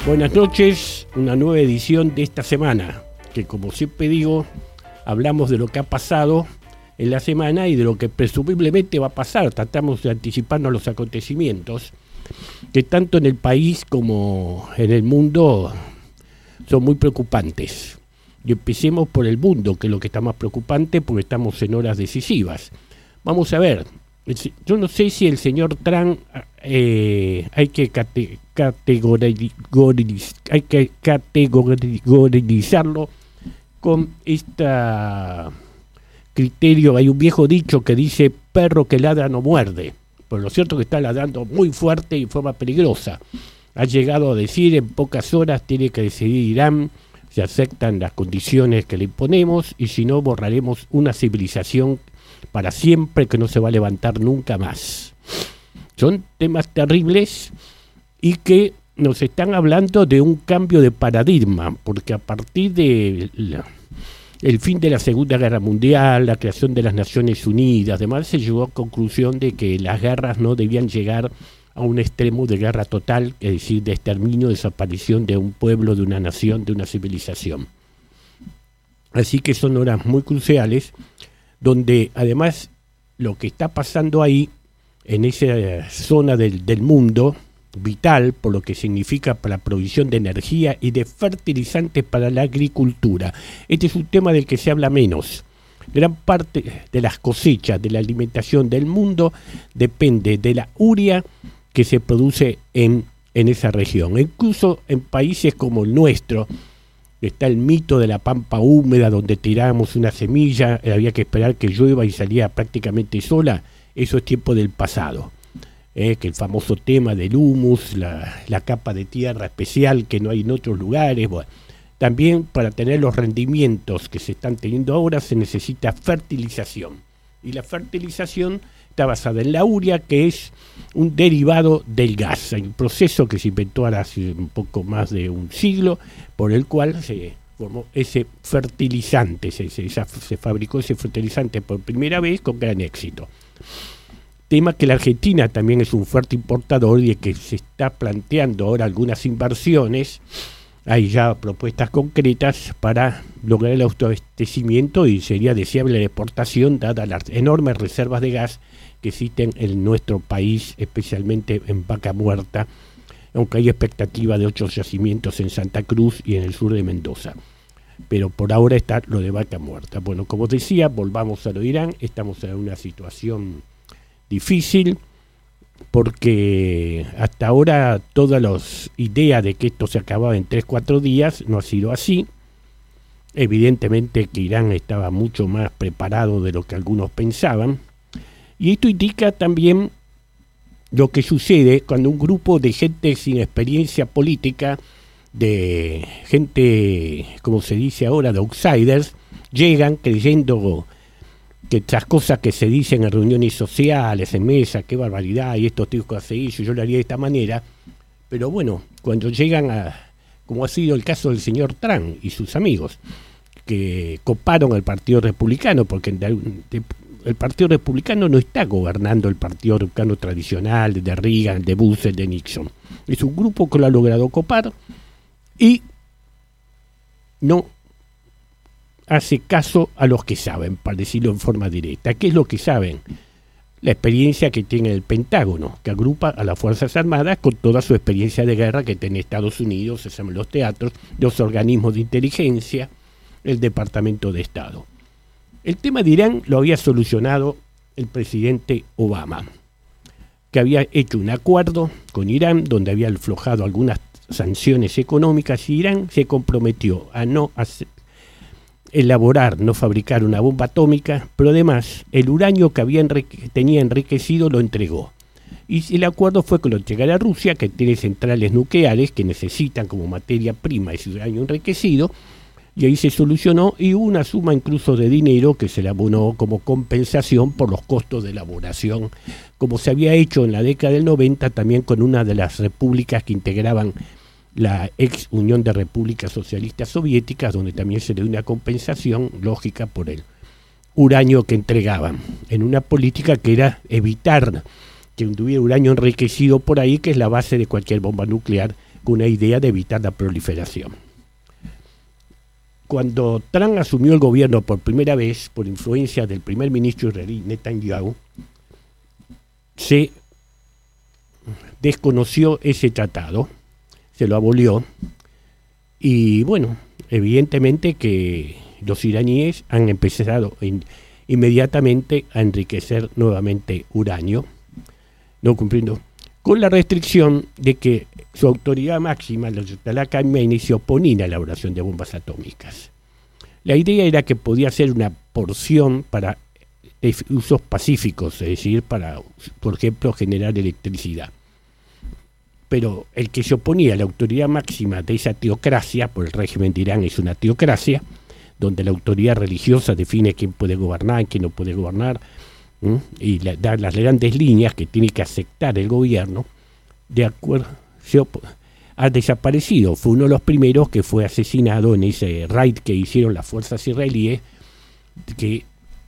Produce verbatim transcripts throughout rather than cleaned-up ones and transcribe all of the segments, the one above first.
Buenas noches, una nueva edición de esta semana, que como siempre digo, hablamos de lo que ha pasado en la semana y de lo que presumiblemente va a pasar. Tratamos de anticiparnos los acontecimientos que tanto en el país como en el mundo son muy preocupantes. Y empecemos por el mundo, que es lo que está más preocupante porque estamos en horas decisivas. Vamos a ver, yo no sé si el señor Trump eh, hay que cate, categoriz, hay que categorizarlo con este criterio. Hay un viejo dicho que dice: perro que ladra no muerde. Pero lo cierto es que está ladrando muy fuerte y en forma peligrosa. Ha llegado a decir: en pocas horas tiene que decidir Irán si aceptan las condiciones que le imponemos, y si no, borraremos una civilización para siempre que no se va a levantar nunca más. Son temas terribles y que nos están hablando de un cambio de paradigma, porque a partir de la, el fin de la Segunda Guerra Mundial, la creación de las Naciones Unidas, además se llegó a conclusión de que las guerras no debían llegar a un extremo de guerra total, es decir, de exterminio, desaparición de un pueblo, de una nación, de una civilización. Así que son horas muy cruciales, donde además lo que está pasando ahí, en esa zona del, del mundo, vital por lo que significa para la provisión de energía y de fertilizantes para la agricultura. Este es un tema del que se habla menos. Gran parte de las cosechas, de la alimentación del mundo, depende de la urea que se produce en, en esa región. Incluso en países como el nuestro, está el mito de la pampa húmeda, donde tiramos una semilla, había que esperar que llueva y salía prácticamente sola. Eso es tiempo del pasado. Eh, que el famoso tema del humus, la, la capa de tierra especial que no hay en otros lugares. Bueno, también para tener los rendimientos que se están teniendo ahora se necesita fertilización. Y la fertilización está basada en la urea, que es un derivado del gas. Hay un proceso que se inventó hace un poco más de un siglo, por el cual se formó ese fertilizante, se, se, se fabricó ese fertilizante por primera vez con gran éxito. Tema que la Argentina también es un fuerte importador y que se está planteando ahora algunas inversiones. Hay ya propuestas concretas para lograr el autoabastecimiento y sería deseable la exportación dadas las enormes reservas de gas que existen en nuestro país, especialmente en Vaca Muerta, aunque hay expectativa de ocho yacimientos en Santa Cruz y en el sur de Mendoza. Pero por ahora está lo de Vaca Muerta. Bueno, como decía, volvamos a lo de Irán. Estamos en una situación difícil, porque hasta ahora todas las ideas de que esto se acababa en tres cuatro días no ha sido así. Evidentemente que Irán estaba mucho más preparado de lo que algunos pensaban, y esto indica también lo que sucede cuando un grupo de gente sin experiencia política, de gente, como se dice ahora, de outsiders, llegan creyendo que estas cosas que se dicen en reuniones sociales, en mesa, qué barbaridad, y esto tengo que hacer eso, yo lo haría de esta manera. Pero bueno, cuando llegan a, como ha sido el caso del señor Trump y sus amigos, que coparon al Partido Republicano, porque el Partido Republicano no está gobernando el Partido Republicano tradicional, de Reagan, de Bush, de Nixon. Es un grupo que lo ha logrado copar y no hace caso a los que saben, para decirlo en forma directa. ¿Qué es lo que saben? La experiencia que tiene el Pentágono, que agrupa a las Fuerzas Armadas con toda su experiencia de guerra que tiene Estados Unidos, se llaman los teatros, los organismos de inteligencia, el Departamento de Estado. El tema de Irán lo había solucionado el presidente Obama, que había hecho un acuerdo con Irán donde había aflojado algunas sanciones económicas, y Irán se comprometió a no hacer elaborar, no fabricar una bomba atómica, pero además el uranio que había enrique, tenía enriquecido lo entregó. Y el acuerdo fue que lo entregara a Rusia, que tiene centrales nucleares que necesitan como materia prima ese uranio enriquecido, y ahí se solucionó, y hubo una suma incluso de dinero que se le abonó como compensación por los costos de elaboración, como se había hecho en la década del noventa también con una de las repúblicas que integraban la ex Unión de Repúblicas Socialistas Soviéticas, donde también se le dio una compensación lógica por el uranio que entregaban, en una política que era evitar que hubiera uranio enriquecido por ahí, que es la base de cualquier bomba nuclear, con una idea de evitar la proliferación. Cuando Trump asumió el gobierno por primera vez, por influencia del primer ministro israelí Netanyahu, se desconoció ese tratado, se lo abolió, y bueno, evidentemente que los iraníes han empezado en, inmediatamente a enriquecer nuevamente uranio, no cumpliendo, con la restricción de que su autoridad máxima, los Ayatollah Khamenei, se oponía a la elaboración de bombas atómicas. La idea era que podía ser una porción para usos pacíficos, es decir, para, por ejemplo, generar electricidad. Pero el que se oponía a la autoridad máxima de esa teocracia, por el régimen de Irán es una teocracia, donde la autoridad religiosa define quién puede gobernar, quién no puede gobernar, ¿m? y la, da las grandes líneas que tiene que aceptar el gobierno, de acuerdo, se op- ha desaparecido. Fue uno de los primeros que fue asesinado en ese raid que hicieron las fuerzas israelíes, que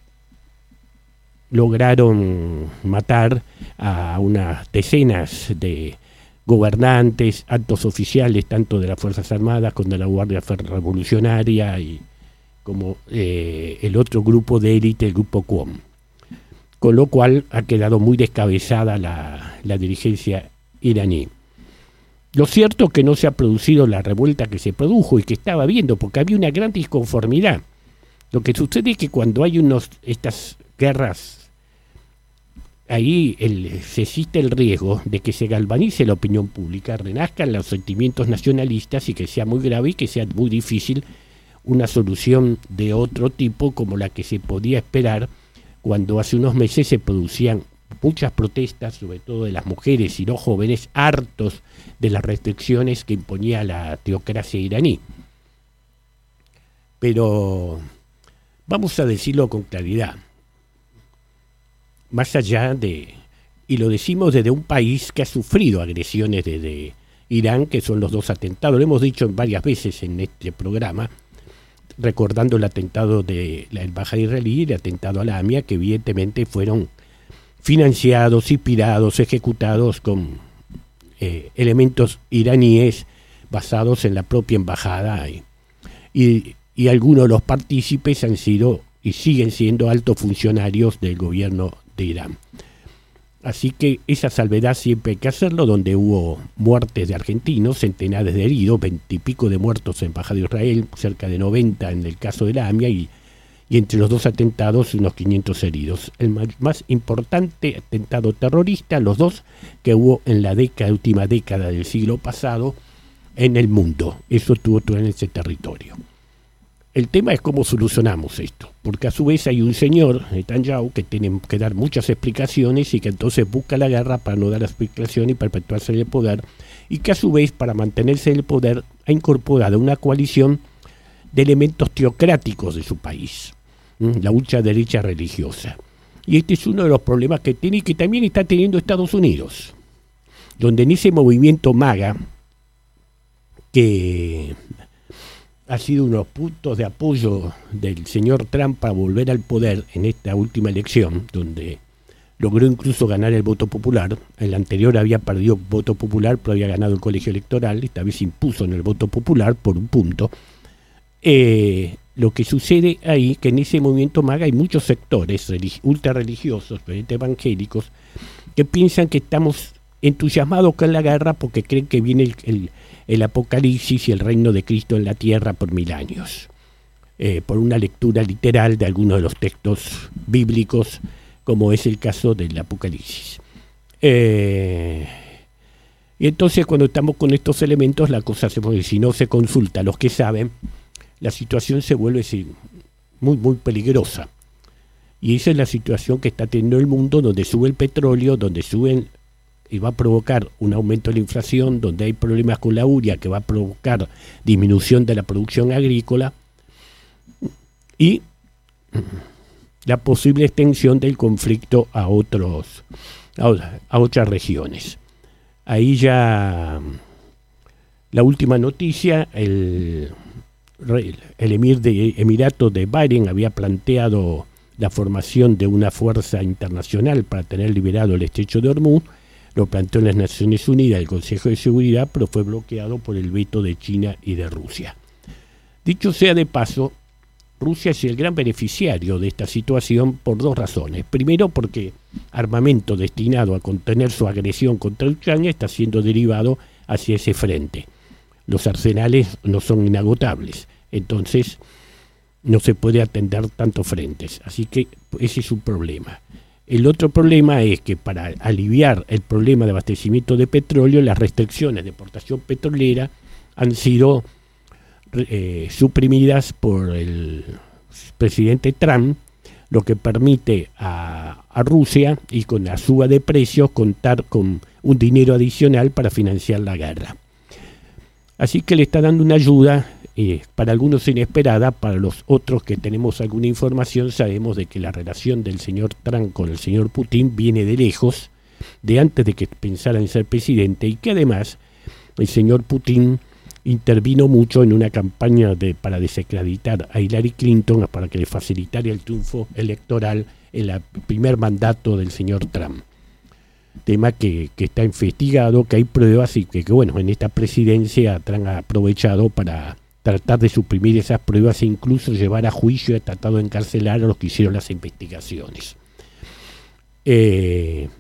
lograron matar a unas decenas de gobernantes, altos oficiales, tanto de las Fuerzas Armadas como de la Guardia Revolucionaria y como eh, el otro grupo de élite, el grupo Qom. Con lo cual ha quedado muy descabezada la, la dirigencia iraní. Lo cierto es que no se ha producido la revuelta que se produjo y que estaba viendo, porque había una gran disconformidad. Lo que sucede es que cuando hay unos estas guerras, ahí el, se existe el riesgo de que se galvanice la opinión pública, renazcan los sentimientos nacionalistas y que sea muy grave y que sea muy difícil una solución de otro tipo como la que se podía esperar cuando hace unos meses se producían muchas protestas, sobre todo de las mujeres y los jóvenes, hartos de las restricciones que imponía la teocracia iraní. Pero vamos a decirlo con claridad, más allá de, y lo decimos desde un país que ha sufrido agresiones desde Irán, que son los dos atentados, lo hemos dicho varias veces en este programa, recordando el atentado de la embajada israelí y el atentado a la AMIA, que evidentemente fueron financiados, inspirados, ejecutados con eh, elementos iraníes basados en la propia embajada. Y, y, y algunos de los partícipes han sido y siguen siendo altos funcionarios del gobierno de Irán. Así que esa salvedad siempre hay que hacerlo, donde hubo muertes de argentinos, centenares de heridos, veintipico de muertos en Embajada de Israel, cerca de noventa en el caso de la AMIA, y, y entre los dos atentados unos quinientos heridos. El más, más importante atentado terrorista, los dos que hubo en la década, última década del siglo pasado en el mundo. Eso tuvo todo en ese territorio. El tema es cómo solucionamos esto, porque a su vez hay un señor, Netanyahu, que tiene que dar muchas explicaciones y que entonces busca la guerra para no dar explicación y perpetuarse en el poder, y que a su vez, para mantenerse en el poder, ha incorporado una coalición de elementos teocráticos de su país, ¿m? la ultraderecha religiosa. Y este es uno de los problemas que tiene y que también está teniendo Estados Unidos, donde en ese movimiento MAGA, que ha sido uno de los puntos de apoyo del señor Trump para volver al poder en esta última elección, donde logró incluso ganar el voto popular. En la anterior había perdido voto popular, pero había ganado el colegio electoral, esta vez impuso en el voto popular por un punto. Eh, lo que sucede ahí, que en ese movimiento MAGA hay muchos sectores religi- ultra religiosos, evangélicos, que piensan que estamos entusiasmados con la guerra porque creen que viene el, el el Apocalipsis y el reino de Cristo en la tierra por mil años, eh, por una lectura literal de algunos de los textos bíblicos, como es el caso del Apocalipsis. Eh, y entonces cuando estamos con estos elementos, la cosa se mueve. Si no se consulta a los que saben, la situación se vuelve sí, muy, muy peligrosa. Y esa es la situación que está teniendo el mundo, donde sube el petróleo, donde suben y va a provocar un aumento de la inflación, donde hay problemas con la urea, que va a provocar disminución de la producción agrícola y la posible extensión del conflicto a otros a, a otras regiones. Ahí ya la última noticia, el, el emir de Emiratos de Bahrein había planteado la formación de una fuerza internacional para tener liberado el estrecho de Hormuz, lo planteó en las Naciones Unidas, el Consejo de Seguridad, pero fue bloqueado por el veto de China y de Rusia. Dicho sea de paso, Rusia es el gran beneficiario de esta situación por dos razones. Primero, porque armamento destinado a contener su agresión contra Ucrania está siendo derivado hacia ese frente. Los arsenales no son inagotables, entonces no se puede atender tantos frentes. Así que ese es un problema. El otro problema es que para aliviar el problema de abastecimiento de petróleo, las restricciones de exportación petrolera han sido eh, suprimidas por el presidente Trump, lo que permite a, a Rusia, y con la suba de precios, contar con un dinero adicional para financiar la guerra. Así que le está dando una ayuda, eh, para algunos inesperada, para los otros que tenemos alguna información, sabemos de que la relación del señor Trump con el señor Putin viene de lejos, de antes de que pensara en ser presidente, y que además el señor Putin intervino mucho en una campaña de, para desacreditar a Hillary Clinton, para que le facilitara el triunfo electoral en el primer mandato del señor Trump. Tema que, que está investigado, que hay pruebas y que, que, bueno, en esta presidencia Trump ha aprovechado para tratar de suprimir esas pruebas e incluso llevar a juicio, ha tratado de encarcelar a los que hicieron las investigaciones. Eh,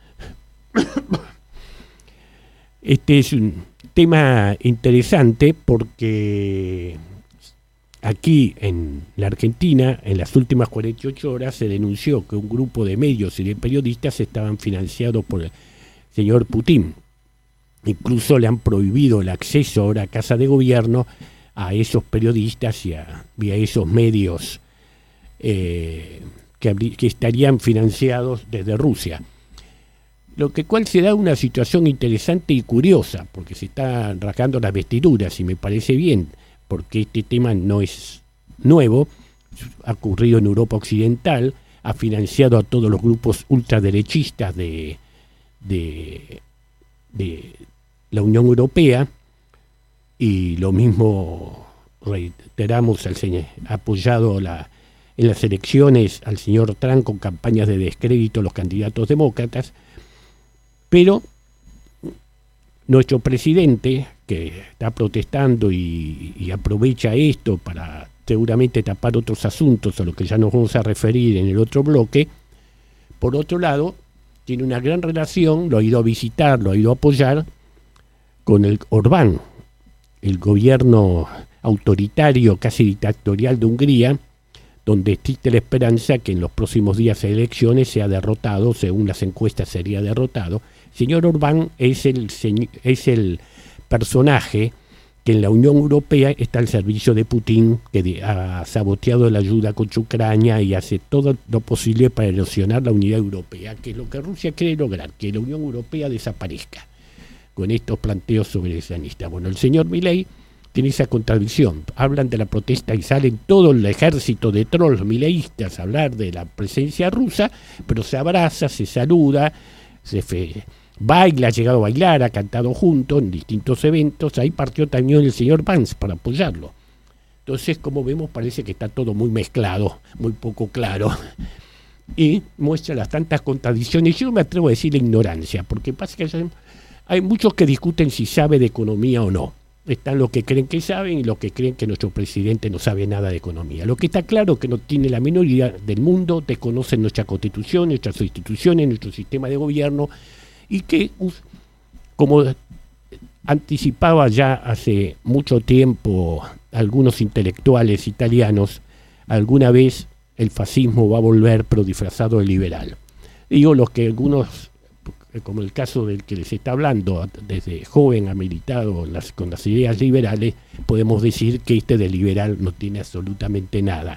este es un tema interesante porque aquí en la Argentina, en las últimas cuarenta y ocho horas, se denunció que un grupo de medios y de periodistas estaban financiados por el señor Putin. Incluso le han prohibido el acceso ahora a Casa de Gobierno a esos periodistas y a, y a esos medios eh, que, que estarían financiados desde Rusia. Lo que cual se da una situación interesante y curiosa, porque se están rasgando las vestiduras, y me parece bien, porque este tema no es nuevo, ha ocurrido en Europa Occidental, ha financiado a todos los grupos ultraderechistas de, de, de la Unión Europea, y lo mismo reiteramos, al señor, ha apoyado la, en las elecciones al señor Trump con campañas de descrédito a los candidatos demócratas. Pero nuestro presidente, que está protestando y, y aprovecha esto para seguramente tapar otros asuntos a los que ya nos vamos a referir en el otro bloque, por otro lado, tiene una gran relación, lo ha ido a visitar, lo ha ido a apoyar, con el Orbán, el gobierno autoritario, casi dictatorial de Hungría, donde existe la esperanza que en los próximos días de elecciones sea derrotado, según las encuestas sería derrotado. Señor Orbán es el, es el personaje que en la Unión Europea está al servicio de Putin, que ha saboteado la ayuda contra Ucrania y hace todo lo posible para erosionar la unidad europea, que es lo que Rusia quiere lograr, que la Unión Europea desaparezca, con estos planteos soberanistas. Bueno, el señor Milei tiene esa contradicción. Hablan de la protesta y salen todo el ejército de trolls mileístas a hablar de la presencia rusa, pero se abraza, se saluda, se fe, baila, ha llegado a bailar, ha cantado juntos en distintos eventos. Ahí partió también el señor Vance para apoyarlo. Entonces, como vemos, parece que está todo muy mezclado, muy poco claro, y muestra las tantas contradicciones. Yo me atrevo a decir la ignorancia, porque pasa que hay muchos que discuten si sabe de economía o no. Están los que creen que saben y los que creen que nuestro presidente no sabe nada de economía. Lo que está claro es que no tiene la menor idea del mundo, desconocen nuestra constitución, nuestras instituciones, nuestro sistema de gobierno, y que, como anticipaba ya hace mucho tiempo algunos intelectuales italianos, alguna vez el fascismo va a volver, pero disfrazado de liberal. Digo, los que algunos, como el caso del que les está hablando, desde joven ha militado las, con las ideas liberales, podemos decir que este de liberal no tiene absolutamente nada,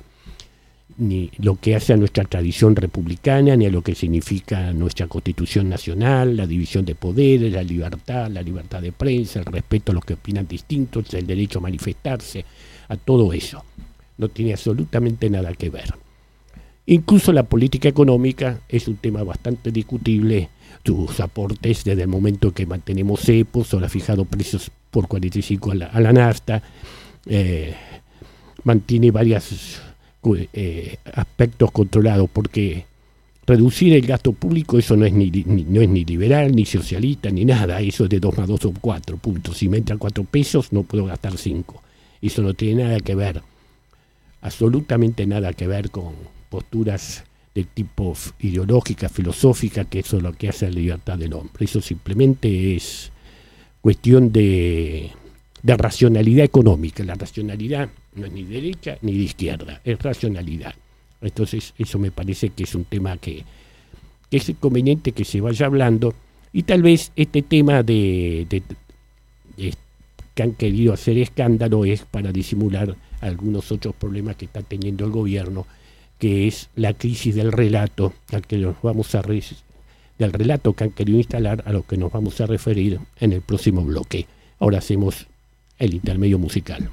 ni lo que hace a nuestra tradición republicana, ni a lo que significa nuestra Constitución Nacional, la división de poderes, la libertad, la libertad de prensa, el respeto a los que opinan distintos, el derecho a manifestarse, a todo eso. No tiene absolutamente nada que ver. Incluso la política económica es un tema bastante discutible. Sus aportes desde el momento que mantenemos cepos, ahora ha fijado precios por cuarenta y cinco a la, a la nafta, eh, mantiene varios eh, aspectos controlados, porque reducir el gasto público, eso no es ni, ni, no es ni liberal, ni socialista, ni nada. Eso es de dos más dos son cuatro, punto. Si me entran cuatro pesos, no puedo gastar cinco. Eso no tiene nada que ver, absolutamente nada que ver con posturas de tipo ideológica, filosófica, que eso es lo que hace la libertad del hombre. Eso simplemente es cuestión de, de racionalidad económica. La racionalidad no es ni derecha ni de izquierda, es racionalidad. Entonces eso me parece que es un tema que, que es conveniente que se vaya hablando, y tal vez este tema de, de, de que han querido hacer escándalo es para disimular algunos otros problemas que está teniendo el gobierno, que es la crisis del relato al que nos vamos a re, del relato que han querido instalar, a lo que nos vamos a referir en el próximo bloque. Ahora hacemos el intermedio musical.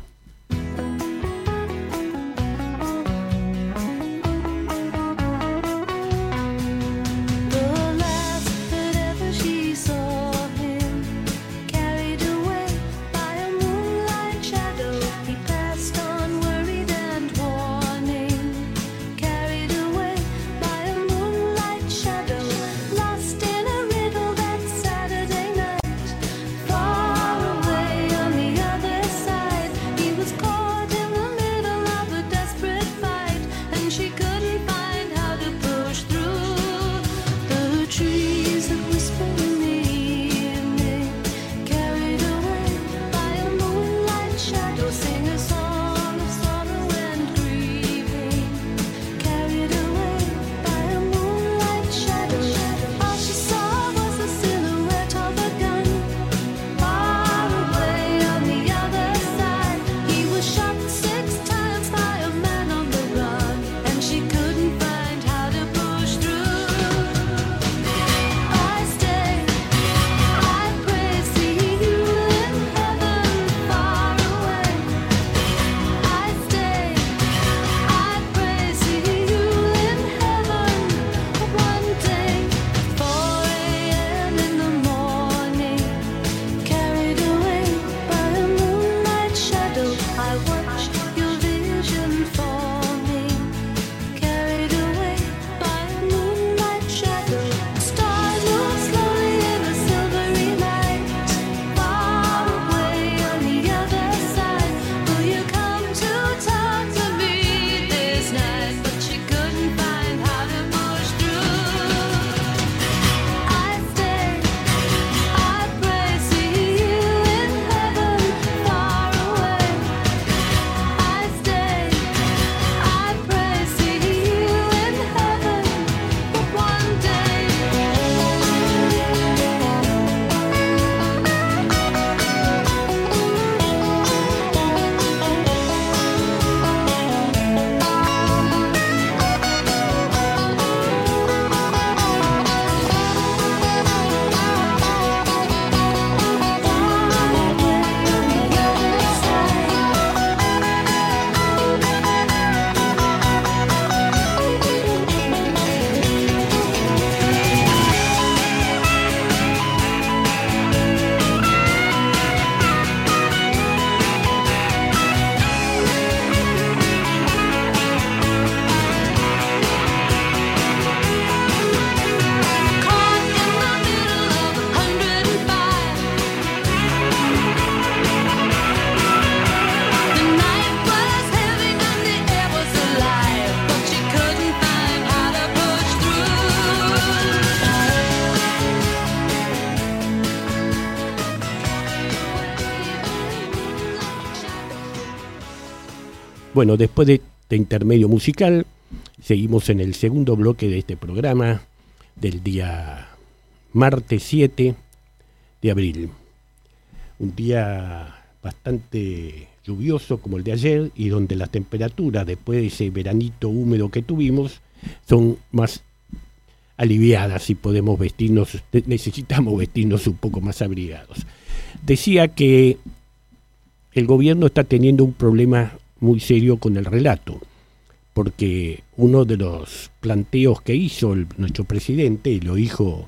Bueno, después de este intermedio musical, seguimos en el segundo bloque de este programa del día martes siete de abril. Un día bastante lluvioso como el de ayer, y donde las temperaturas, después de ese veranito húmedo que tuvimos, son más aliviadas y podemos vestirnos, necesitamos vestirnos un poco más abrigados. Decía que el gobierno está teniendo un problema muy serio con el relato, porque uno de los planteos que hizo el, nuestro presidente, y lo dijo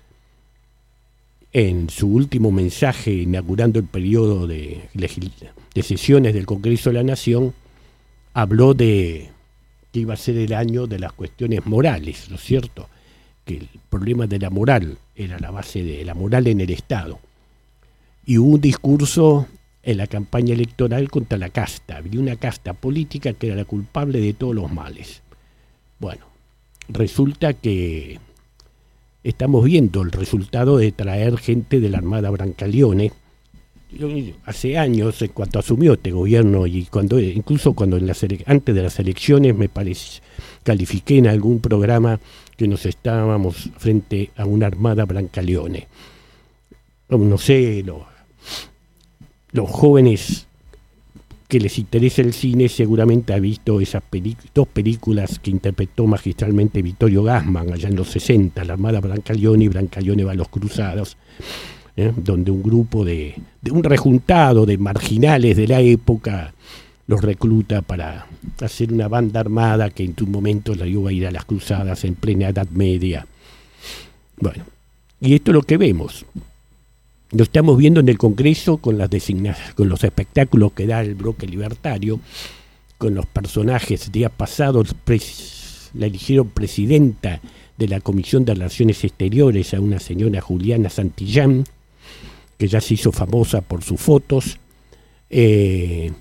en su último mensaje inaugurando el periodo de, de sesiones del Congreso de la Nación, habló de que iba a ser el año de las cuestiones morales, ¿no es cierto? Que el problema de la moral era la base de la moral en el Estado. Y hubo un discurso en la campaña electoral contra la casta. Había una casta política que era la culpable de todos los males. Bueno, resulta que estamos viendo el resultado de traer gente de la Armada Brancaleone. Yo, hace años, cuando asumió este gobierno, y cuando incluso cuando en las ele- antes de las elecciones me parece, califiqué en algún programa que nos estábamos frente a una Armada Brancaleone. No sé, los, los jóvenes que les interesa el cine seguramente han visto esas peli- dos películas que interpretó magistralmente Vittorio Gassman allá en los sesenta, La Armada Brancaleone y Brancaleone va a los cruzados, ¿eh? Donde un grupo de, de un rejuntado de marginales de la época los recluta para hacer una banda armada que en un momento la iba a ir a las cruzadas en plena Edad Media. Bueno, y esto es lo que vemos. Lo estamos viendo en el Congreso con las designa- con los espectáculos que da el bloque libertario, con los personajes. Días pasados pres- la eligieron presidenta de la Comisión de Relaciones Exteriores a una señora Juliana Santillán, que ya se hizo famosa por sus fotos, eh,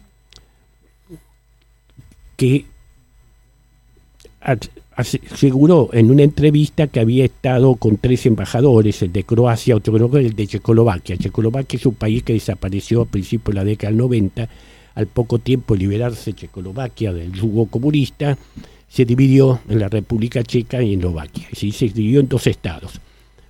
que aseguró en una entrevista que había estado con tres embajadores, el de Croacia, otro creo que el de Checoslovaquia. Checoslovaquia es un país que desapareció a principios de la década del noventa. Al poco tiempo de liberarse Checoslovaquia del yugo comunista, se dividió en la República Checa y en Eslovaquia. Sí, se dividió en dos estados.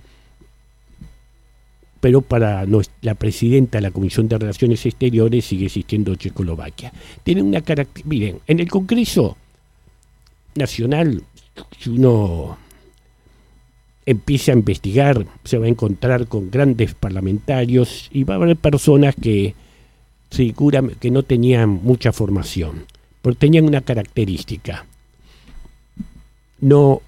Pero para la presidenta de la Comisión de Relaciones Exteriores sigue existiendo Checoslovaquia. Tiene una característica. Miren, en el Congreso Nacional, si uno empieza a investigar, se va a encontrar con grandes parlamentarios y va a haber personas que figuran que no tenían mucha formación, pero tenían una característica: no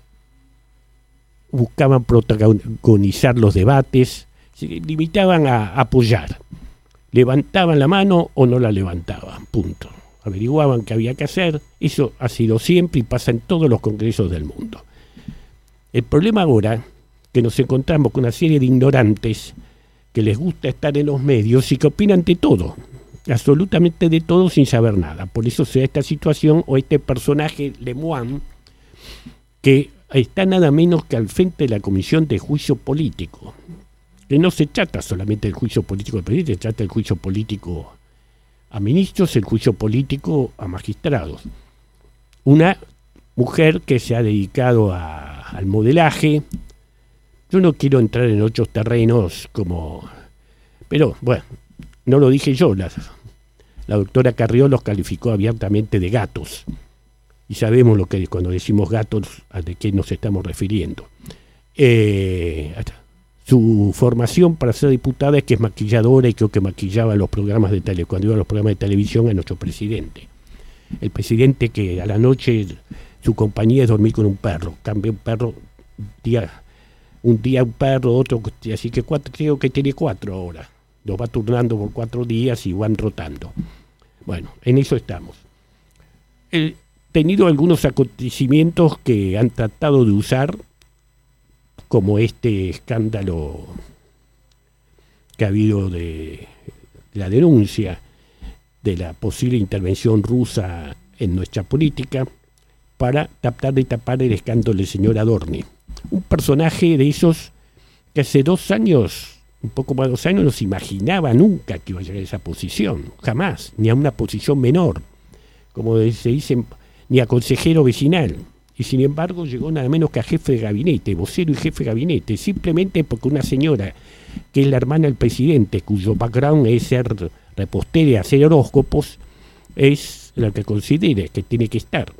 buscaban protagonizar los debates, se limitaban a apoyar, levantaban la mano o no la levantaban, punto. Averiguaban qué había que hacer. Eso ha sido siempre y pasa en todos los congresos del mundo. El problema ahora que nos encontramos con una serie de ignorantes que les gusta estar en los medios y que opinan de todo, absolutamente de todo, sin saber nada. Por eso se da esta situación, o este personaje Lemoine, que está nada menos que al frente de la Comisión de Juicio Político, que no se trata solamente del juicio político del presidente, se trata del juicio político a ministros, el juicio político a magistrados. Una mujer que se ha dedicado a, al modelaje. Yo no quiero entrar en otros terrenos como... Pero, bueno, no lo dije yo. La, la doctora Carrió los calificó abiertamente de gatos. Y sabemos lo que cuando decimos gatos, a de qué nos estamos refiriendo. Eh... Su formación para ser diputada es que es maquilladora y creo que maquillaba los programas de tele, cuando iba a los programas de televisión a nuestro presidente. El presidente que a la noche su compañía es dormir con un perro, cambia un perro, día, un día un perro, otro, así que cuatro, creo que tiene cuatro ahora. Los va turnando por cuatro días y van rotando. Bueno, en eso estamos. He tenido algunos acontecimientos que han tratado de usar, como este escándalo que ha habido de la denuncia de la posible intervención rusa en nuestra política, para tratar de tapar el escándalo del señor Adorni. Un personaje de esos que hace dos años, un poco más de dos años, no se imaginaba nunca que iba a llegar a esa posición, jamás, ni a una posición menor, como se dice, ni a consejero vecinal. Y sin embargo llegó nada menos que a jefe de gabinete, vocero y jefe de gabinete, simplemente porque una señora que es la hermana del presidente, cuyo background es ser repostera y hacer horóscopos, es la que considera que tiene que estar.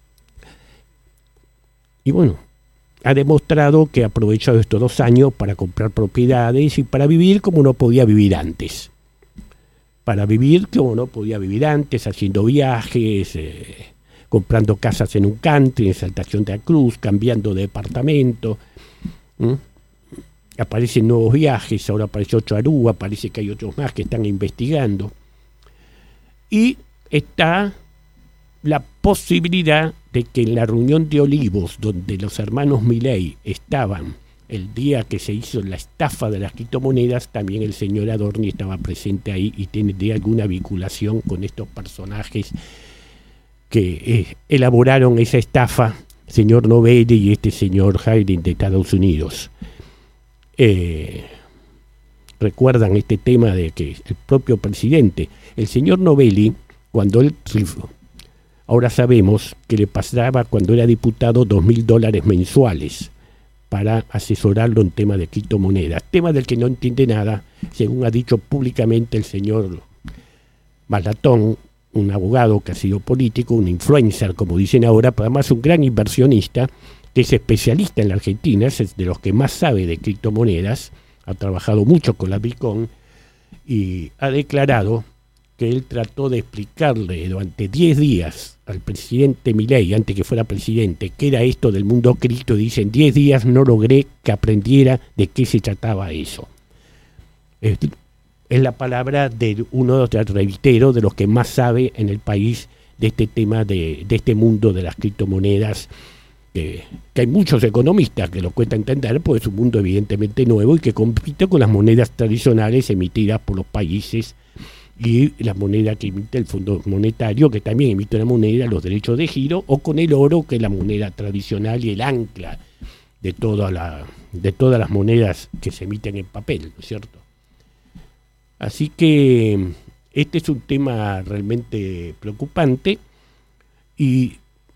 Y bueno, ha demostrado que ha aprovechado estos dos años para comprar propiedades y para vivir como no podía vivir antes. Para vivir como no podía vivir antes, haciendo viajes, eh, comprando casas en un country, en Saltación de la Cruz, cambiando de departamento. ¿Mm? Aparecen nuevos viajes, ahora aparece otro Aruba, parece que hay otros más que están investigando. Y está la posibilidad de que en la reunión de Olivos, donde los hermanos Milei estaban el día que se hizo la estafa de las criptomonedas, también el señor Adorni estaba presente ahí y tiene alguna vinculación con estos personajes que eh, elaboraron esa estafa, señor Novelli y este señor Hayden de Estados Unidos. Eh, recuerdan este tema de que el propio presidente, el señor Novelli, cuando él, ahora sabemos que le pasaba cuando era diputado dos mil dólares mensuales para asesorarlo en temas de criptomonedas, tema del que no entiende nada, según ha dicho públicamente el señor Malatón, un abogado que ha sido político, un influencer, como dicen ahora, pero además un gran inversionista, que es especialista en la Argentina, es de los que más sabe de criptomonedas, ha trabajado mucho con la Bitcoin, y ha declarado que él trató de explicarle durante diez días al presidente Milei, antes que fuera presidente, qué era esto del mundo cripto, y dice, en diez días no logré que aprendiera de qué se trataba eso. Es, es la palabra de uno de los reiteros de los que más sabe en el país de este tema, de, de este mundo de las criptomonedas, que, que hay muchos economistas que lo cuesta entender, porque es un mundo evidentemente nuevo y que compite con las monedas tradicionales emitidas por los países y la moneda que emite el Fondo Monetario, que también emite una moneda, los derechos de giro, o con el oro, que es la moneda tradicional y el ancla de, toda la, de todas las monedas que se emiten en papel, ¿no es cierto? Así que este es un tema realmente preocupante y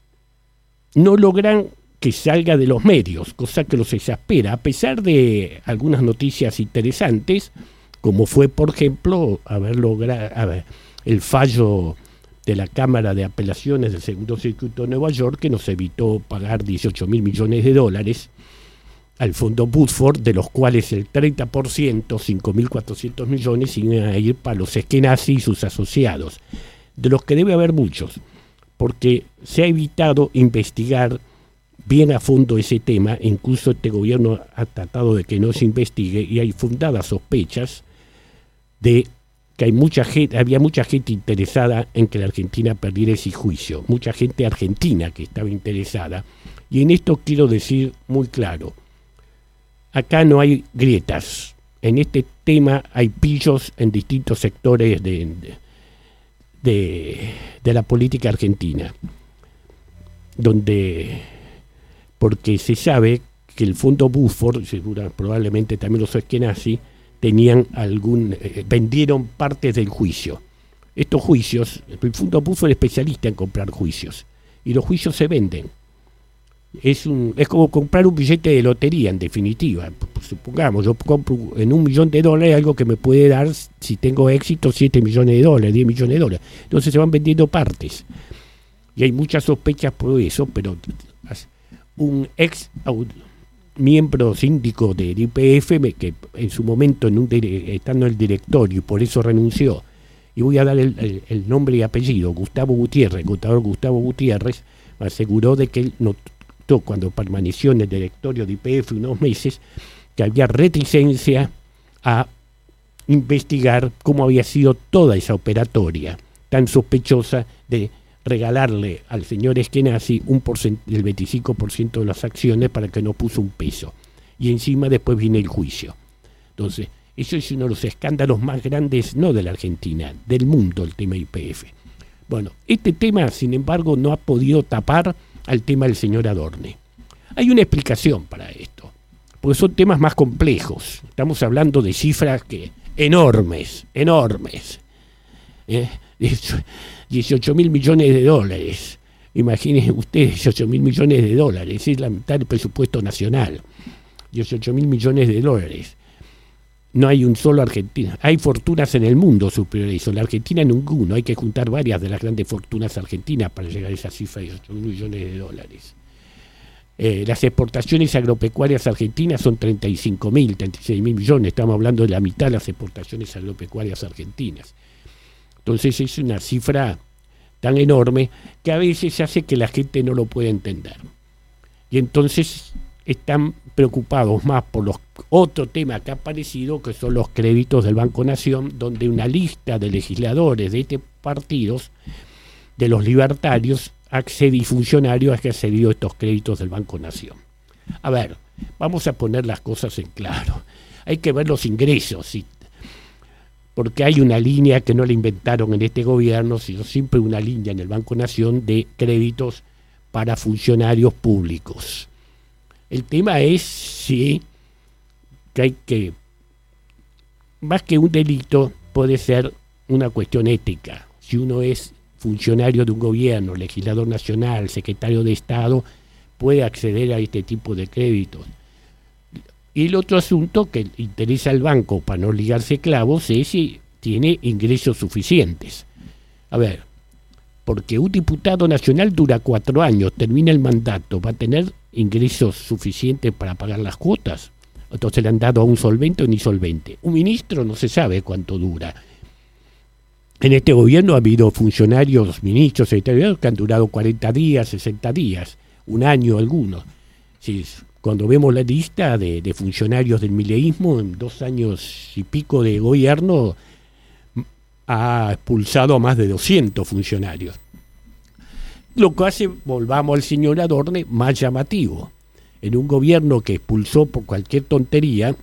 no logran que salga de los medios, cosa que los exaspera, a pesar de algunas noticias interesantes, como fue, por ejemplo, haber logrado a ver, el fallo de la Cámara de Apelaciones del Segundo Circuito de Nueva York, que nos evitó pagar dieciocho mil millones de dólares al fondo Woodford, de los cuales el treinta por ciento, cinco mil cuatrocientos millones, iban a ir para los Eskenazi y sus asociados, de los que debe haber muchos, porque se ha evitado investigar bien a fondo ese tema. Incluso este gobierno ha tratado de que no se investigue y hay fundadas sospechas de que hay mucha gente, había mucha gente interesada en que la Argentina perdiera ese juicio, mucha gente argentina que estaba interesada, y en esto quiero decir muy claro, acá no hay grietas, en este tema hay pillos en distintos sectores de, de, de, de la política argentina, donde, porque se sabe que el fondo Woodford, segura, probablemente también los Eskenazi, tenían algún, eh, vendieron partes del juicio. Estos juicios, el fondo Woodford es especialista en comprar juicios, y los juicios se venden. Es un, es como comprar un billete de lotería, en definitiva. Supongamos, yo compro en un millón de dólares algo que me puede dar, si tengo éxito, siete millones de dólares, diez millones de dólares. Entonces se van vendiendo partes. Y hay muchas sospechas por eso, pero un ex miembro síndico del Y P F, que en su momento en un dire, estando en el directorio y por eso renunció, y voy a dar el, el, el nombre y apellido, Gustavo Gutiérrez, el contador Gustavo Gutiérrez, me aseguró de que él notó, cuando permaneció en el directorio de Y P F unos meses, que había reticencia a investigar cómo había sido toda esa operatoria tan sospechosa de regalarle al señor Eskenazi un porcent- el veinticinco por ciento de las acciones para que no puso un peso. Y encima después viene el juicio. Entonces, eso es uno de los escándalos más grandes, no de la Argentina, del mundo, el tema Y P F. Bueno, este tema, sin embargo, no ha podido tapar al tema del señor Adorni. Hay una explicación para esto, porque son temas más complejos. Estamos hablando de cifras que enormes, enormes. ¿Eh? dieciocho mil millones de dólares. Imagínense ustedes, dieciocho mil millones de dólares. Es la mitad del presupuesto nacional. dieciocho mil millones de dólares. No hay un solo argentino. Hay fortunas en el mundo superior a eso. La Argentina ninguno. Hay que juntar varias de las grandes fortunas argentinas para llegar a esa cifra de dieciocho mil millones de dólares. Eh, las exportaciones agropecuarias argentinas son treinta y cinco mil, treinta y seis mil millones. Estamos hablando de la mitad de las exportaciones agropecuarias argentinas. Entonces es una cifra tan enorme que a veces hace que la gente no lo pueda entender. Y entonces están preocupados más por los otro tema que ha aparecido, que son los créditos del Banco Nación, donde una lista de legisladores de este partidos de los libertarios accede, y funcionarios que ha accedido a estos créditos del Banco Nación. A ver, vamos a poner las cosas en claro. Hay que ver los ingresos, ¿sí? Porque hay una línea que no la inventaron en este gobierno, sino siempre una línea en el Banco Nación de créditos para funcionarios públicos. El tema es si que hay que, más que un delito, puede ser una cuestión ética. Si uno es funcionario de un gobierno, legislador nacional, secretario de Estado, puede acceder a este tipo de créditos. Y el otro asunto que interesa al banco para no ligarse clavos es si tiene ingresos suficientes. A ver, porque un diputado nacional dura cuatro años, termina el mandato, ¿va a tener ingresos suficientes para pagar las cuotas? Entonces le han dado a un solvente o un insolvente. Un ministro no se sabe cuánto dura. En este gobierno ha habido funcionarios, ministros, secretarios que han durado cuarenta días, sesenta días, un año algunos. Sí, cuando vemos la lista de, de funcionarios del mileísmo, en dos años y pico de gobierno ha expulsado a más de doscientos funcionarios. Lo que hace, volvamos al señor Adorni, más llamativo. En un gobierno que expulsó por cualquier tontería,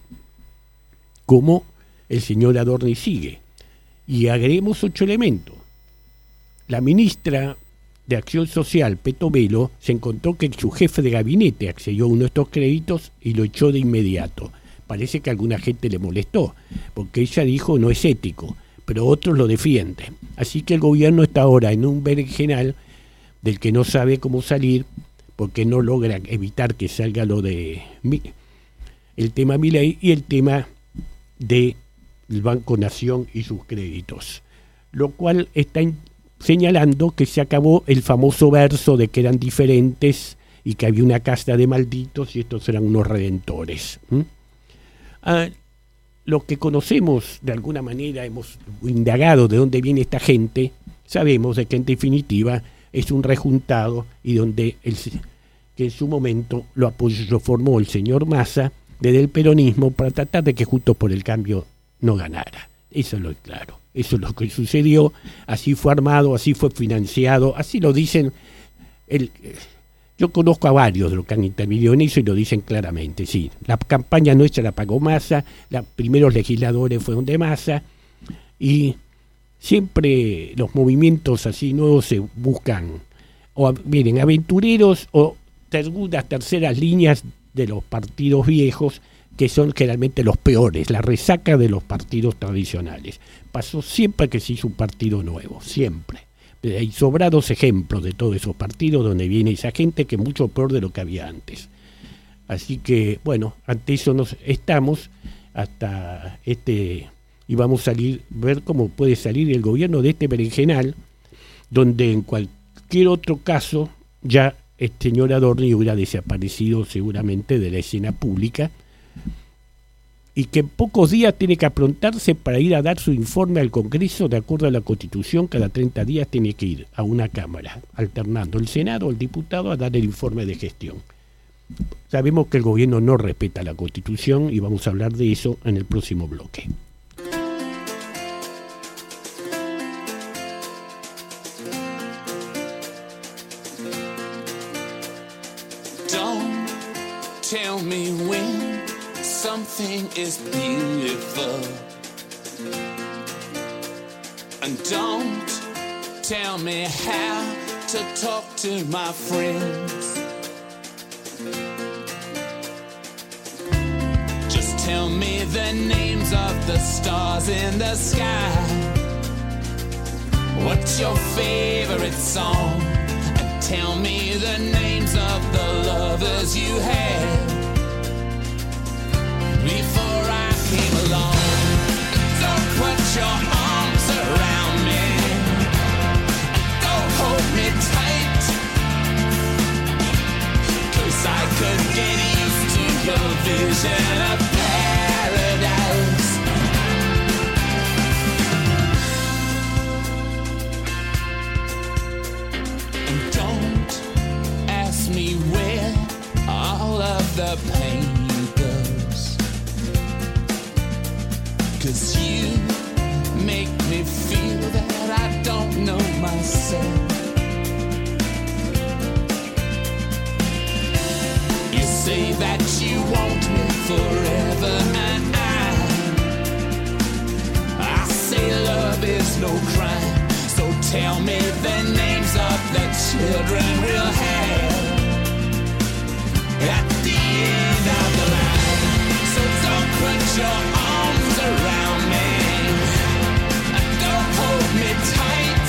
como el señor Adorni sigue. Y agreguemos ocho elementos. La ministra de Acción Social, Peto Melo, se encontró que su jefe de gabinete accedió a uno de estos créditos y lo echó de inmediato. Parece que a alguna gente le molestó, porque ella dijo no es ético, pero otros lo defienden. Así que el gobierno está ahora en un berenjenal del que no sabe cómo salir, porque no logra evitar que salga lo de el tema Milei y el tema del Banco Nación y sus créditos, lo cual está in- señalando que se acabó el famoso verso de que eran diferentes y que había una casta de malditos y estos eran unos redentores. ¿Mm? Ah, lo que conocemos, de alguna manera hemos indagado de dónde viene esta gente, sabemos de que en definitiva es un rejuntado y donde el, que en su momento lo apoyó, lo formó el señor Massa desde el peronismo para tratar de que Juntos por el Cambio no ganara. Eso es lo claro, eso es lo que sucedió, así fue armado, así fue financiado, así lo dicen. El, yo conozco a varios de los que han intervenido en eso y lo dicen claramente, sí, la campaña nuestra la pagó Massa, los primeros legisladores fueron de Massa, y siempre los movimientos así nuevos se buscan, o miren, aventureros o segundas, terceras líneas de los partidos viejos, que son generalmente los peores, la resaca de los partidos tradicionales. Pasó siempre que se hizo un partido nuevo, siempre. Hay sobrados ejemplos de todos esos partidos donde viene esa gente que es mucho peor de lo que había antes. Así que, bueno, ante eso nos estamos hasta este, y vamos a salir, ver cómo puede salir el gobierno de este berenjenal, donde en cualquier otro caso ya el señor Adorni hubiera desaparecido seguramente de la escena pública, y que en pocos días tiene que aprontarse para ir a dar su informe al Congreso. De acuerdo a la Constitución, cada treinta días tiene que ir a una Cámara, alternando el Senado o el diputado a dar el informe de gestión. Sabemos que el gobierno no respeta la Constitución y vamos a hablar de eso en el próximo bloque. Don't tell me when something is beautiful, and don't tell me how to talk to my friends. Just tell me the names of the stars in the sky. What's your favorite song? And tell me the names of the lovers you had before I came along. Don't put your arms around me, don't hold me tight, 'cause I could get used to your vision of paradise. And don't ask me where all of the pain, 'cause you make me feel that I don't know myself. say that you want me forever, and I, I say love is no crime. So tell me the names of the children we'll have at the end of the line. So don't put your arms around me, don't hold me tight,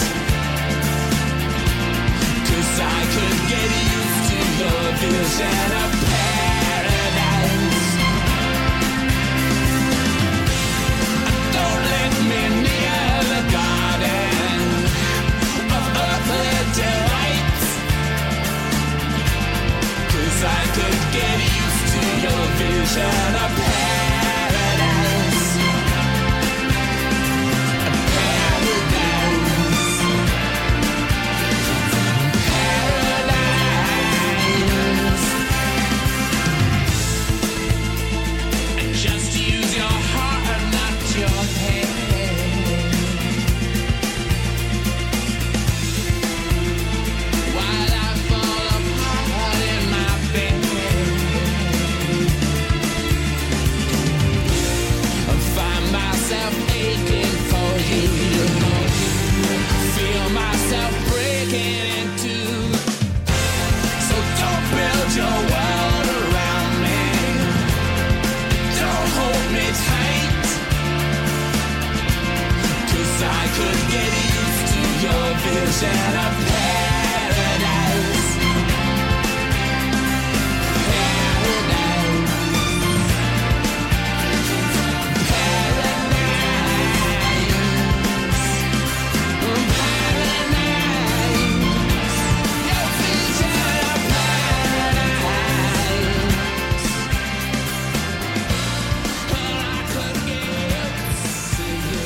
'cause I could get used to your vision of paradise. Don't let me near the garden of earthly delights, 'cause I could get used to your vision of paradise. Vision of paradise, paradise, paradise, paradise, your vision of paradise. I could get used to you.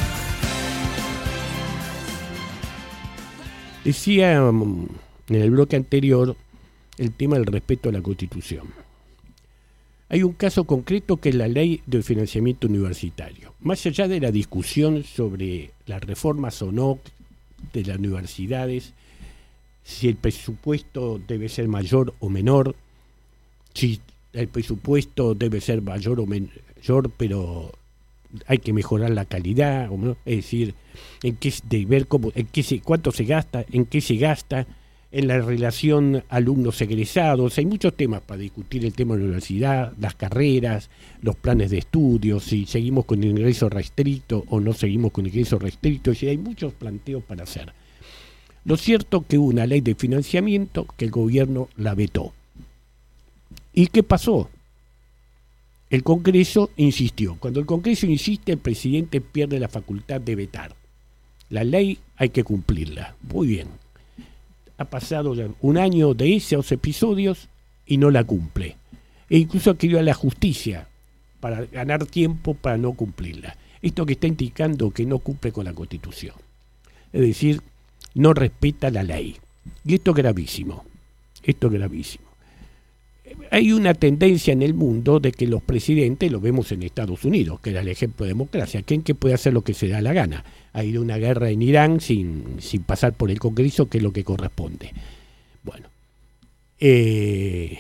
Decía um, en el bloque anterior el tema del respeto a la Constitución. Hay un caso concreto que es la ley del financiamiento universitario. Más allá de la discusión sobre las reformas o no de las universidades, si el presupuesto debe ser mayor o menor, si el presupuesto debe ser mayor o menor, pero hay que mejorar la calidad, ¿no? Es decir, en qué de ver cómo, en qué se, cuánto se gasta, en qué se gasta, en la relación alumnos egresados. Hay muchos temas para discutir: el tema de la universidad, las carreras, los planes de estudios, si seguimos con ingreso restricto o no seguimos con ingreso restricto. Y hay muchos planteos para hacer. Lo cierto que hubo una ley de financiamiento que el gobierno la vetó. ¿Y qué pasó? El Congreso insistió. Cuando el Congreso insiste, el presidente pierde la facultad de vetar. La ley hay que cumplirla. Muy bien. Ha pasado ya un año de esos episodios y no la cumple. E incluso ha querido a la justicia para ganar tiempo para no cumplirla. Esto que está indicando que no cumple con la Constitución. Es decir, no respeta la ley. Y esto es gravísimo. Esto es gravísimo. Hay una tendencia en el mundo de que los presidentes, lo vemos en Estados Unidos, que era el ejemplo de democracia, ¿quién que puede hacer lo que se da la gana? Ha ido una guerra en Irán sin, sin pasar por el Congreso, que es lo que corresponde. Bueno, eh,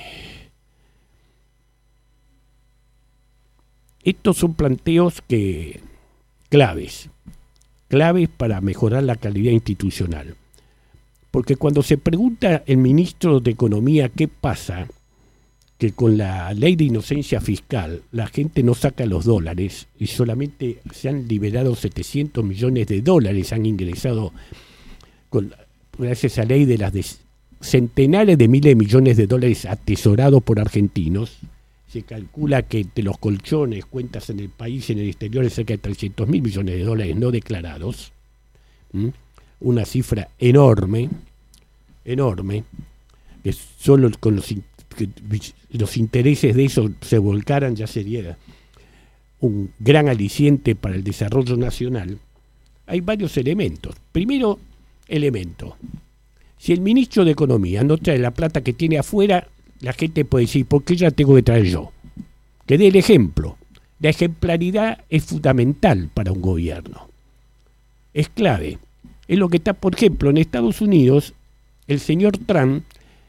estos son planteos que claves, claves para mejorar la calidad institucional. Porque cuando se pregunta el ministro de Economía qué pasa, que con la ley de inocencia fiscal la gente no saca los dólares y solamente se han liberado setecientos millones de dólares, han ingresado con, gracias a la ley de las de centenares de miles de millones de dólares atesorados por argentinos. Se calcula que entre los colchones, cuentas en el país y en el exterior, es cerca de trescientos mil millones de dólares no declarados. ¿Mm? Una cifra enorme, enorme, que solo con los que los intereses de eso se volcaran ya sería un gran aliciente para el desarrollo nacional. Hay varios elementos. Primero elemento: si el ministro de Economía no trae la plata que tiene afuera, la gente puede decir, ¿por qué ya tengo que traer yo? Que dé el ejemplo. La ejemplaridad es fundamental para un gobierno. Es clave. Es lo que está, por ejemplo, en Estados Unidos, el señor Trump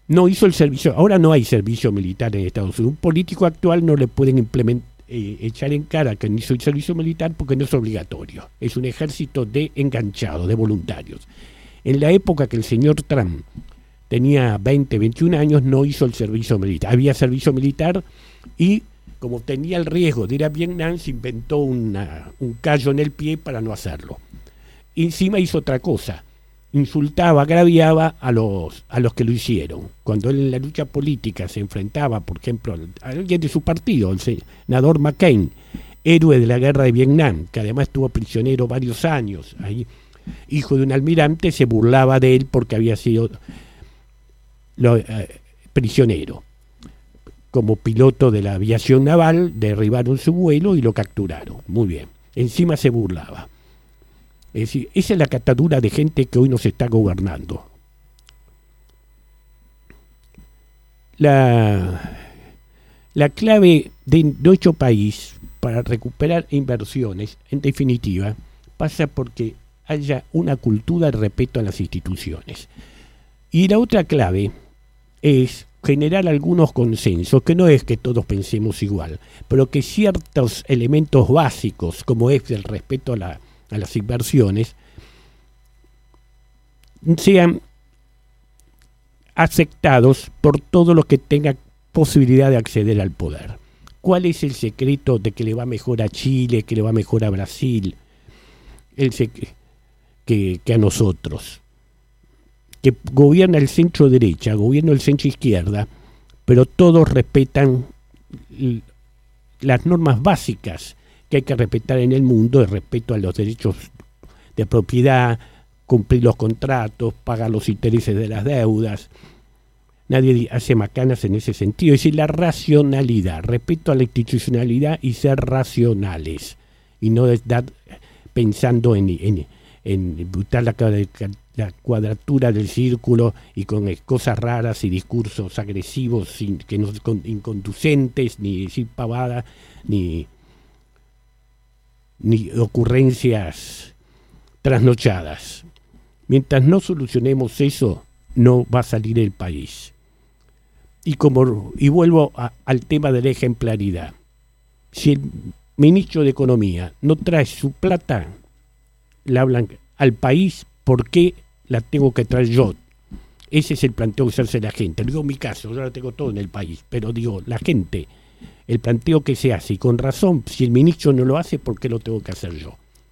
no hizo el servicio. Ahora no hay servicio militar en Estados Unidos. Un político actual no le pueden implementar, eh, echar en cara que no hizo el servicio militar porque no es obligatorio. Es un ejército de enganchados, de voluntarios. En la época que el señor Trump tenía veinte, veintiún años, no hizo el servicio militar. Había servicio militar y, como tenía el riesgo de ir a Vietnam, se inventó una, un callo en el pie para no hacerlo. Encima hizo otra cosa. Insultaba, agraviaba a los a los que lo hicieron. Cuando él en la lucha política se enfrentaba, por ejemplo, a alguien de su partido, el senador McCain, héroe de la guerra de Vietnam, que además estuvo prisionero varios años, ahí, hijo de un almirante, se burlaba de él porque había sido lo, eh, prisionero. Como piloto de la aviación naval, derribaron su vuelo y lo capturaron. Muy bien. Encima se burlaba. Es decir, esa es la catadura de gente que hoy nos está gobernando. La, la clave de nuestro país para recuperar inversiones, en definitiva, pasa porque haya una cultura de respeto a las instituciones. Y la otra clave es generar algunos consensos, que no es que todos pensemos igual, pero que ciertos elementos básicos, como es el respeto a la a las inversiones, sean aceptados por todos los que tengan posibilidad de acceder al poder. ¿Cuál es el secreto de que le va mejor a Chile, que le va mejor a Brasil, el sec- que, que a nosotros? Que gobierna el centro derecha, gobierna el centro izquierda, pero todos respetan l- las normas básicas que hay que respetar en el mundo, el respeto a los derechos de propiedad, cumplir los contratos, pagar los intereses de las deudas. Nadie hace macanas en ese sentido. Es decir, la racionalidad, respeto a la institucionalidad y ser racionales. Y no estar pensando en, en, en buscar la, la cuadratura del círculo y con cosas raras y discursos agresivos sin, que no son inconducentes, ni decir pavada, ni... ni ocurrencias trasnochadas. Mientras no solucionemos eso, no va a salir el país. Y como y vuelvo a, al tema de la ejemplaridad. Si el ministro de Economía no trae su plata, la hablan al país, ¿por qué la tengo que traer yo? Ese es el planteo que se hace la gente. Digo mi caso, yo la tengo todo en el país, pero digo, la gente, el planteo que se hace, y con razón, si el ministro no lo hace, ¿por qué lo tengo que hacer yo?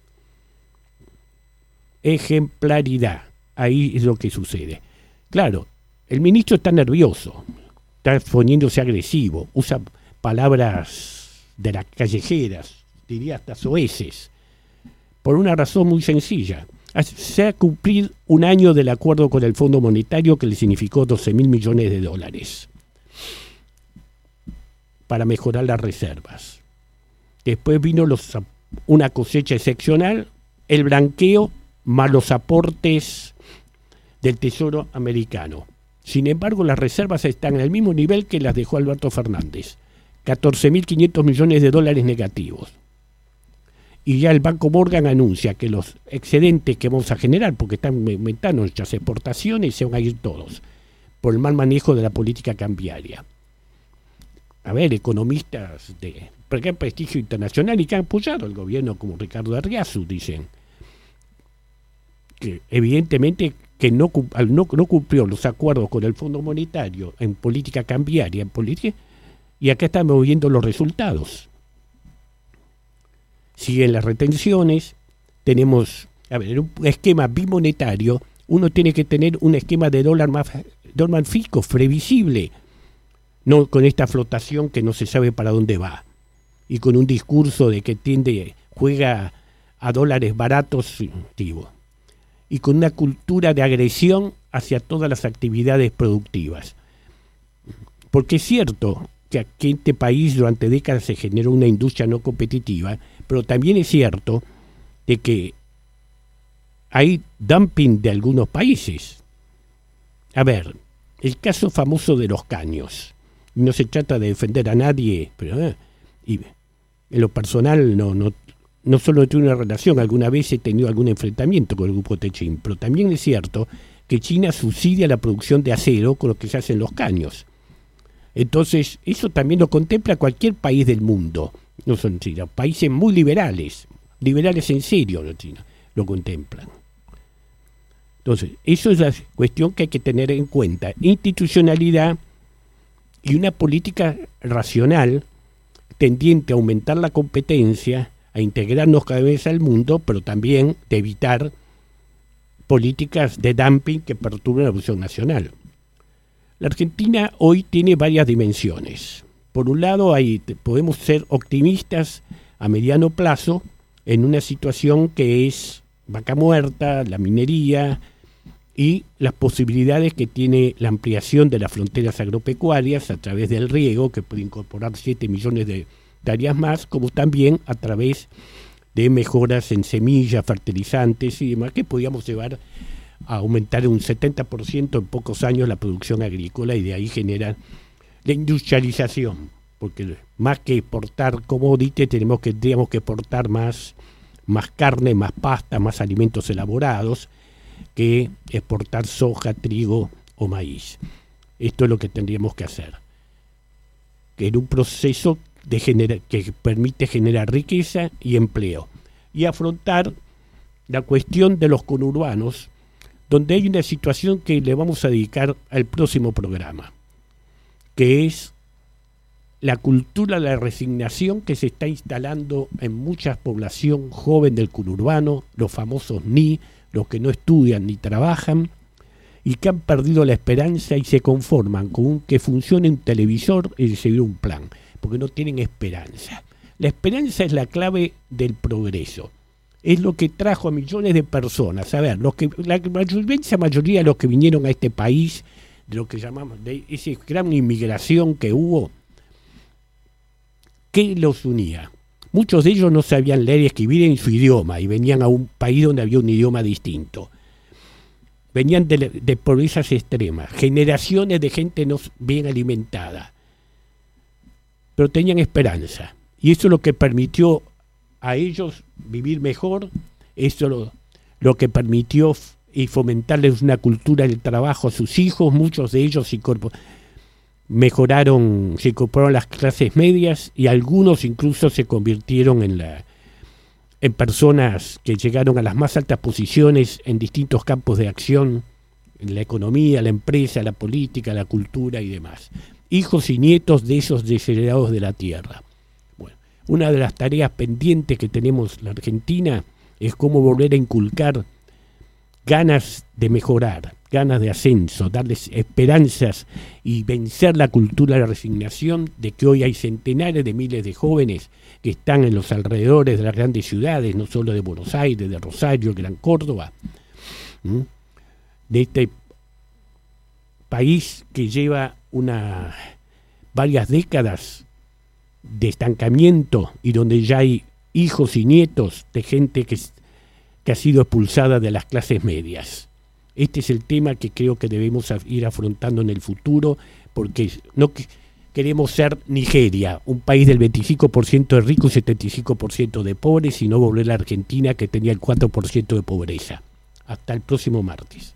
Ejemplaridad, ahí es lo que sucede. Claro, el ministro está nervioso, está poniéndose agresivo, usa palabras de las callejeras, diría hasta soeces, por una razón muy sencilla. Se ha cumplido un año del acuerdo con el Fondo Monetario que le significó doce mil millones de dólares para mejorar las reservas. Después vino los, una cosecha excepcional, el blanqueo más los aportes del Tesoro americano. Sin embargo, las reservas están al mismo nivel que las dejó Alberto Fernández, catorce mil quinientos millones de dólares negativos. Y ya el Banco Morgan anuncia que los excedentes que vamos a generar, porque están aumentando nuestras exportaciones, se van a ir todos, por el mal manejo de la política cambiaria. A ver, economistas de gran prestigio internacional y que han apoyado al gobierno, como Ricardo Arriazu, dicen que evidentemente que no, no, no cumplió los acuerdos con el Fondo Monetario en política cambiaria, en política, y acá estamos viendo los resultados. Siguen las retenciones, tenemos, a ver, en un esquema bimonetario, uno tiene que tener un esquema de dólar más, dólar fijo, previsible, no con esta flotación que no se sabe para dónde va, y con un discurso de que tiende, juega a dólares baratos, y con una cultura de agresión hacia todas las actividades productivas. Porque es cierto que aquí en este país durante décadas se generó una industria no competitiva, pero también es cierto de que hay dumping de algunos países. A ver, el caso famoso de los caños. No se trata de defender a nadie, pero eh, y en lo personal no, no, no solo tengo una relación, alguna vez he tenido algún enfrentamiento con el grupo Techín, pero también es cierto que China subsidia la producción de acero con lo que se hacen los caños. Entonces, eso también lo contempla cualquier país del mundo, no son China, países muy liberales, liberales en serio, ¿no? China, lo contemplan. Entonces, eso es la cuestión que hay que tener en cuenta, institucionalidad y una política racional tendiente a aumentar la competencia, a integrarnos cada vez al mundo, pero también de evitar políticas de dumping que perturben la producción nacional. La Argentina hoy tiene varias dimensiones. Por un lado, hay, podemos ser optimistas a mediano plazo en una situación que es vaca muerta, la minería y las posibilidades que tiene la ampliación de las fronteras agropecuarias a través del riego, que puede incorporar siete millones de hectáreas más, como también a través de mejoras en semillas, fertilizantes y demás, que podíamos llevar a aumentar un setenta por ciento en pocos años la producción agrícola y de ahí generar la industrialización, porque más que exportar commodities tenemos que, tenemos que exportar más, más carne, más pasta, más alimentos elaborados, que exportar soja, trigo o maíz. Esto es lo que tendríamos que hacer, que en un proceso de genera, que permite generar riqueza y empleo, y afrontar la cuestión de los conurbanos, donde hay una situación que le vamos a dedicar al próximo programa, que es la cultura de la resignación que se está instalando en mucha población joven del conurbano, los famosos N I, los que no estudian ni trabajan, y que han perdido la esperanza y se conforman con un, que funcione un televisor y seguir un plan, porque no tienen esperanza. La esperanza es la clave del progreso. Es lo que trajo a millones de personas. A ver, los que, la inmensa mayoría de los que vinieron a este país, de lo que llamamos, de esa gran inmigración que hubo, ¿qué los unía? Muchos de ellos no sabían leer y escribir en su idioma y venían a un país donde había un idioma distinto. Venían de, de pobrezas extremas, generaciones de gente no bien alimentada, pero tenían esperanza. Y eso es lo que permitió a ellos vivir mejor, eso lo, lo que permitió f- y fomentarles una cultura del trabajo a sus hijos. Muchos de ellos se incorpor- mejoraron, se incorporaron a las clases medias y algunos incluso se convirtieron en, la, en personas que llegaron a las más altas posiciones en distintos campos de acción, en la economía, la empresa, la política, la cultura y demás. Hijos y nietos de esos desheredados de la tierra. Bueno, una de las tareas pendientes que tenemos la Argentina es cómo volver a inculcar ganas de mejorar, ganas de ascenso, darles esperanzas y vencer la cultura de la resignación de que hoy hay centenares de miles de jóvenes que están en los alrededores de las grandes ciudades, no solo de Buenos Aires, de Rosario, Gran Córdoba, ¿Mm? de este país que lleva una varias décadas de estancamiento y donde ya hay hijos y nietos de gente que, que ha sido expulsada de las clases medias. Este es el tema que creo que debemos ir afrontando en el futuro, porque no que, queremos ser Nigeria, un país del veinticinco por ciento de ricos y setenta y cinco por ciento de pobres, y no volver a la Argentina, que tenía el cuatro por ciento de pobreza. Hasta el próximo martes.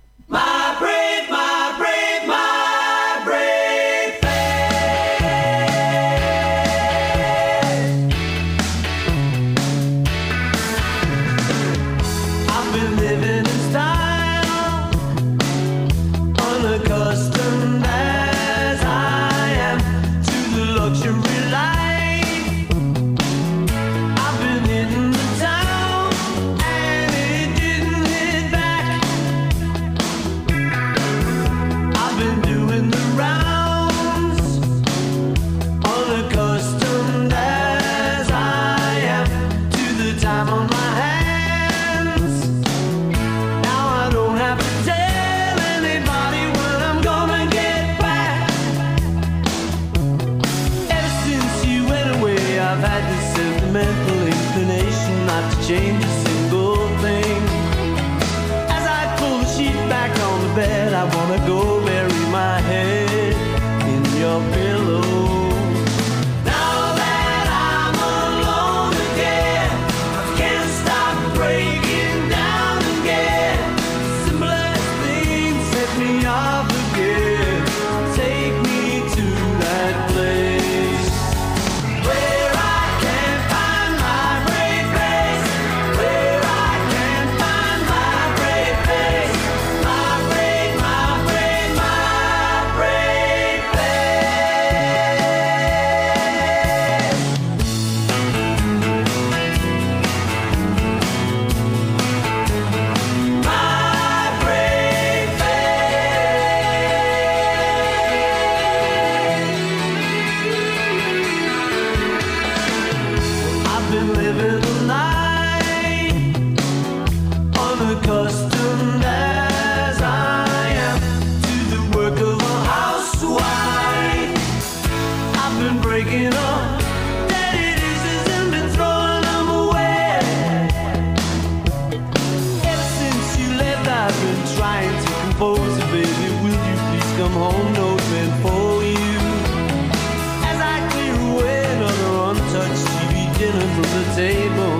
spent for you. As I clear away another untouched T V dinner from the table,